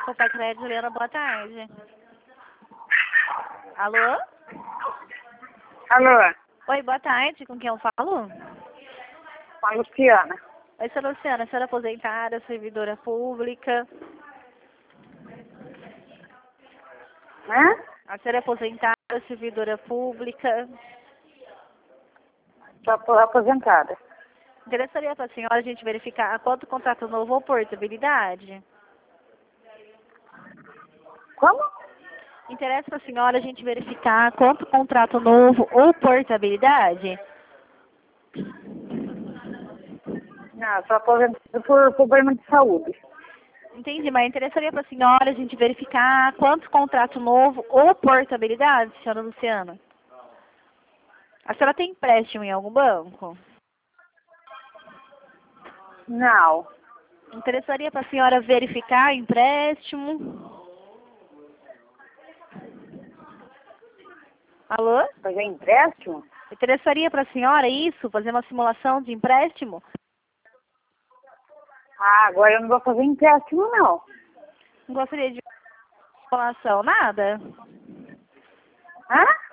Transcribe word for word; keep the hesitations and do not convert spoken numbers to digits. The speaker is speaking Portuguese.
Copacred, Juliana, boa tarde. Alô? Alô, Oi, boa tarde. Com quem eu falo? com a Luciana. Oi, senhora Luciana. Senhora aposentada, servidora pública. Hã? A senhora é aposentada, servidora pública. Estou aposentada. Interessaria para a senhora a gente verificar quanto contrato novo ou portabilidade? Como? Interessa para a senhora a gente verificar quanto contrato novo ou portabilidade? Não, estou aposentada por problema de saúde. Entendi, mas interessaria para a senhora a gente verificar quanto contrato novo ou portabilidade, senhora Luciana? A senhora tem empréstimo em algum banco? Não. Interessaria para a senhora verificar empréstimo? Alô? Fazer empréstimo? Interessaria para a senhora isso? Fazer uma simulação de empréstimo? Ah, agora eu não vou fazer empréstimo, não. Não gostaria de simulação, nada? Hã?